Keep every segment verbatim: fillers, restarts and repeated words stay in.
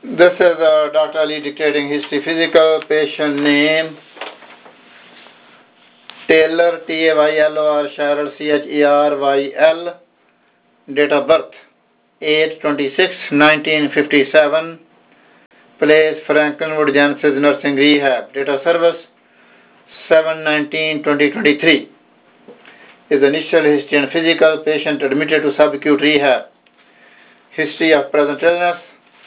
This is uh, Doctor Ali dictating history physical. Patient name Taylor, T A Y L O R, Cheryl, C H E R Y L. Date of birth eight twenty-six nineteen fifty-seven. Place Franklinwood Genesis Nursing Rehab. Date of service seven nineteen twenty twenty-three. Is initial history and physical. Patient admitted to subacute rehab. History of present illness.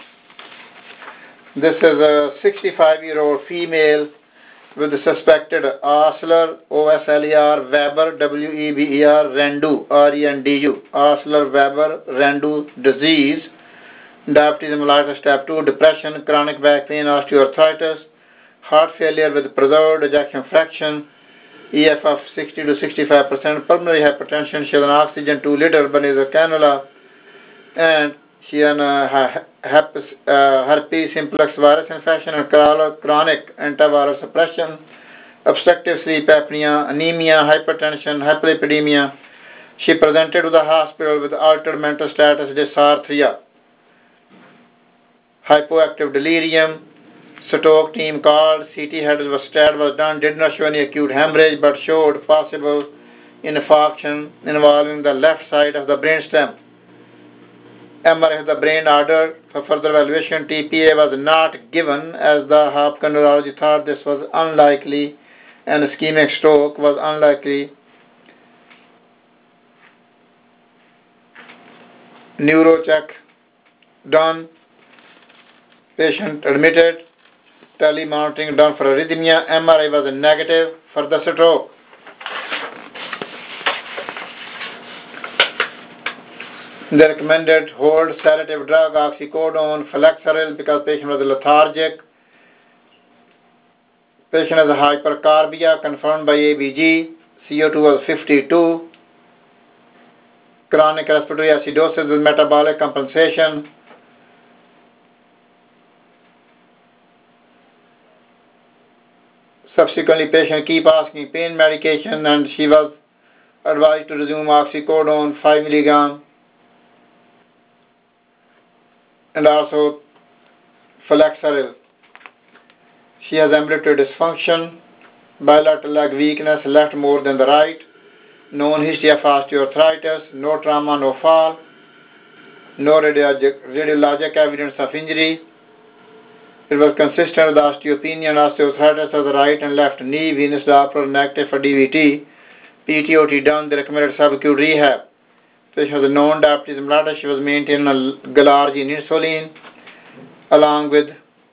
This is a sixty-five year old female with the suspected Osler, O S L E R, Weber, W E B E R, Rendu, R E N D U, Osler, Weber, Rendu disease, diabetes mellitus type two, depression, chronic back pain, osteoarthritis, heart failure with preserved ejection fraction, E F of sixty to sixty-five percent, pulmonary hypertension. She has an oxygen two liter Benazir cannula, and she has a herpes, uh, herpes simplex virus infection and chronic antiviral suppression, obstructive sleep apnea, anemia, hypertension, hyperlipidemia. She presented to the hospital with altered mental status, dysarthria, hypoactive delirium. Stoke team called, C T head was stat was done, did not show any acute hemorrhage but showed possible infarction involving the left side of the brainstem. M R I of the brain ordered for further evaluation. T P A was not given as the Hopkins neurology thought this was unlikely and ischemic stroke was unlikely. Neuro check done. Patient admitted. Telemonitoring done for arrhythmia. M R I was negative for the stroke. They recommended hold sedative drug oxycodone, Flexeril because patient was lethargic. Patient has a hypercarbia confirmed by A B G. C O two was fifty-two. Chronic respiratory acidosis with metabolic compensation. Subsequently, patient keep asking pain medication and she was advised to resume oxycodone five milligram and also Flexeril. She has ambulatory dysfunction, bilateral leg weakness, left more than the right, known history of osteoarthritis, no trauma, no fall, no radiologic, radiologic evidence of injury. It was consistent with osteopenia and osteoarthritis of the right and left knee, venous Doppler negative for D V T, P T O T done. They recommended subacute rehab. Patient was a known diabetes mellitus. She was maintaining a Galargine insulin along with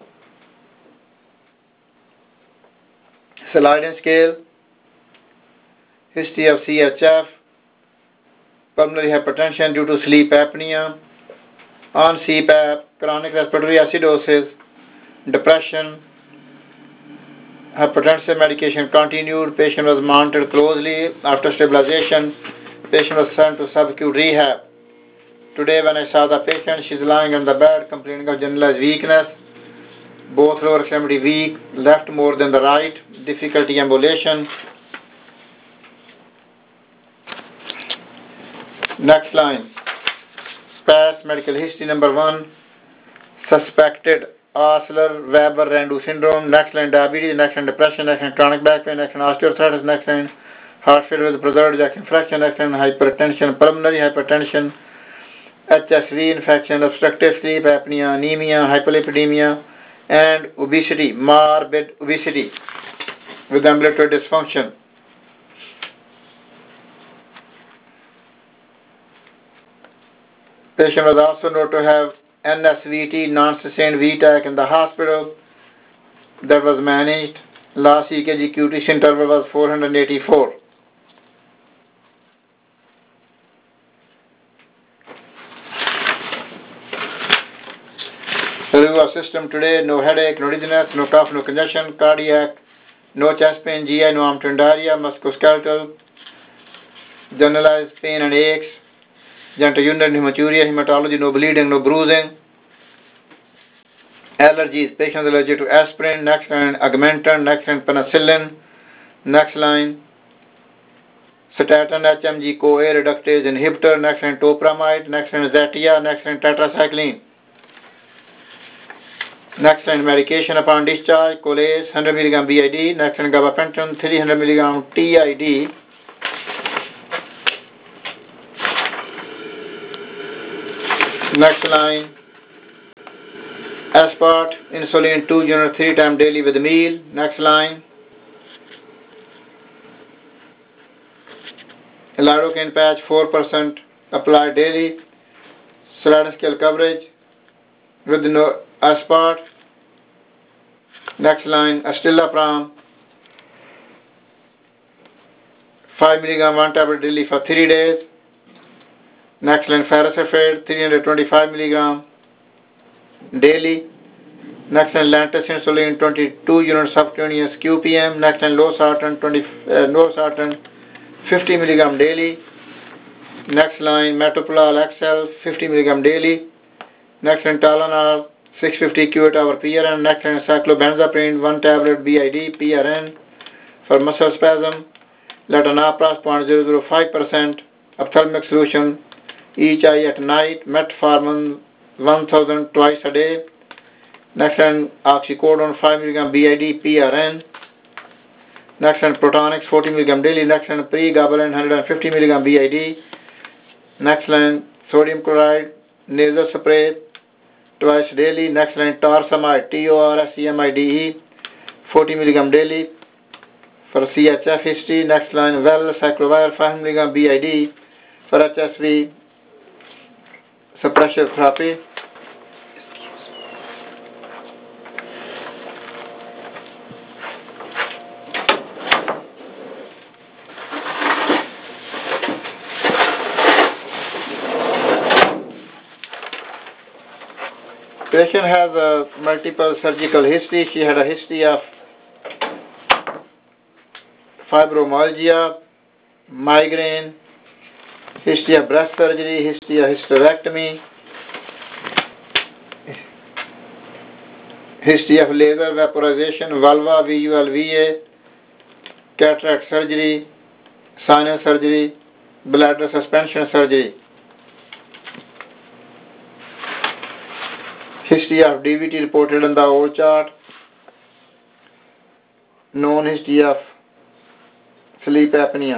sliding scale, history of C H F, pulmonary hypertension due to sleep apnea, on C PAP, chronic respiratory acidosis, depression, hypertensive medication continued. Patient was monitored closely. After stabilization, patient was sent to subacute rehab. Today when I saw the patient, she is lying on the bed complaining of generalized weakness, both lower extremity weak, left more than the right, difficulty ambulation. Next line. Past medical history number one, suspected Osler, Weber, Rendu syndrome. Next line, diabetes. Next line, depression. Next line, chronic back pain. Next line, osteoarthritis. Next line, heart failure with preserved ejection fraction. Next line, hypertension, pulmonary hypertension, H S V infection, obstructive sleep apnea, anemia, hyperlipidemia, and obesity, morbid obesity with ambulatory dysfunction. Patient was also noted to have N S V T, non-sustained V TAC in the hospital that was managed. Last E K G Q T C interval was four hundred eighty-four. Review of system today: no headache, no dizziness, no cough, no congestion, cardiac, no chest pain, G I, no arm diarrhea, musculoskeletal, generalized pain and aches, genitourinary hematuria, hematology, no bleeding, no bruising. Allergies: patient is allergic to aspirin. Next line, augmentin. Next line, penicillin. Next line, statin, H M G CoA reductase inhibitor. Next line, topramide. Next line, Zetia. Next line, tetracycline. Next line medication upon discharge, Colace one hundred milligram B I D. Next line gabapentin three hundred milligram T I D. Next line aspart, insulin two units three times daily with meal. Next line lidocaine patch four percent applied daily. Sliding scale coverage with no aspart. Next line Astilapram five milligram one tablet daily for three days. Next line Ferrosulfate three hundred twenty-five milligram daily. Next line Lantus insulin twenty-two units subcutaneous Q P M. Next line losartan twenty uh, losartan fifty milligram daily. Next line Metoprolol X L fifty milligram daily. Next line Tylenol six hundred fifty Q eight hour P R N. Next line cyclobenzaprine one tablet B I D P R N for muscle spasm. Letonapras zero point zero zero five percent ophthalmic solution each eye at night. Metformin one thousand twice a day. Next line oxycodone five milligram B I D P R N. Next line Protonix forty milligram daily. Next line pregabalin one hundred fifty milligram B I D. Next line sodium chloride nasal spray twice daily. Next line torsemide T O R S E M I D E forty milligram daily for C H F history. Next line well cyclovir five milligram B I D for H S V suppressor therapy. Patient has a multiple surgical history. She had a history of fibromyalgia, migraine, history of breast surgery, history of hysterectomy, history of laser vaporization, vulva, V U L V A, cataract surgery, sinus surgery, bladder suspension surgery. History of D V T reported in the O chart. Known history of sleep apnea.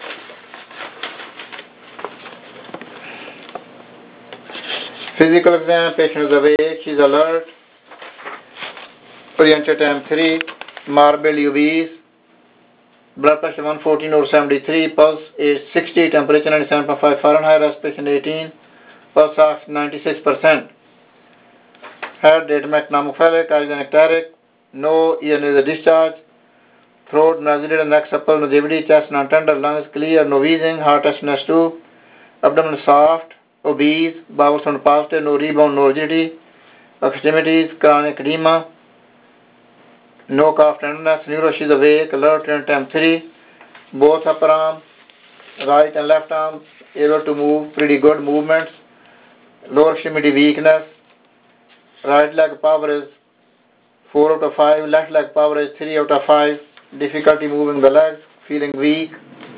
Physical exam, patient is awake, she is alert. Oriented time three, morbid obese, blood pressure one fourteen over seventy-three, pulse is sixty, temperature ninety-seven point five Fahrenheit, respiration eighteen, pulse ox ninety-six percent. Head diatonic pneumophilic, eyes anecteric, no ear nasal discharge, throat nasolated, neck supple, no cavity, chest non-tender, lungs clear, no wheezing, heart S N S two, abdomen soft, obese, bowel sound positive, no rebound, no rigidity, extremities, chronic edema, no cough tenderness, neuro she is awake, alert, and time three, both upper arm, right and left arm, able to move, pretty good movements, lower extremity weakness, right leg power is four out of five, left leg power is three out of five, difficulty moving the legs, feeling weak.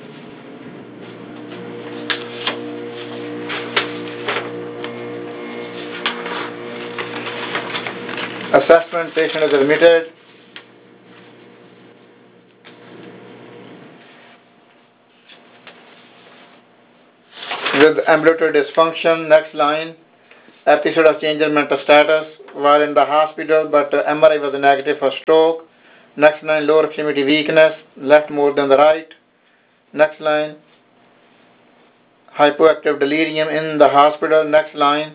Assessment, patient is admitted. With ambulatory dysfunction. Next line, episode of change in mental status while in the hospital, but uh, M R I was negative for stroke. Next line, lower extremity weakness, left more than the right. Next line, hypoactive delirium in the hospital. Next line,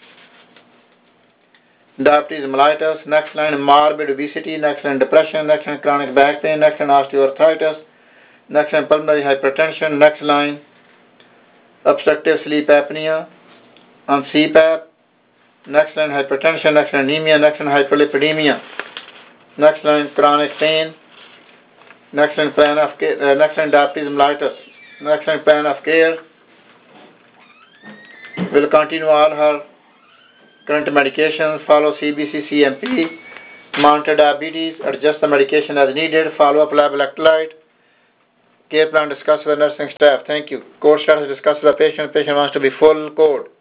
diabetes mellitus. Next line, morbid obesity. Next line, depression. Next line, chronic back pain. Next line, osteoarthritis. Next line, pulmonary hypertension. Next line, obstructive sleep apnea on C PAP. Next line, hypertension. Next line, anemia. Next line, hyperlipidemia. Next line, chronic pain. Next line, plan of care. Uh, next line, diabetes mellitus. Next line, plan of care. Will continue all her current medications, follow C B C C M P, monitor diabetes, adjust the medication as needed, follow up lab electrolyte, care plan discussed with the nursing staff. Thank you. Code status discussed with the patient. Patient wants to be full code.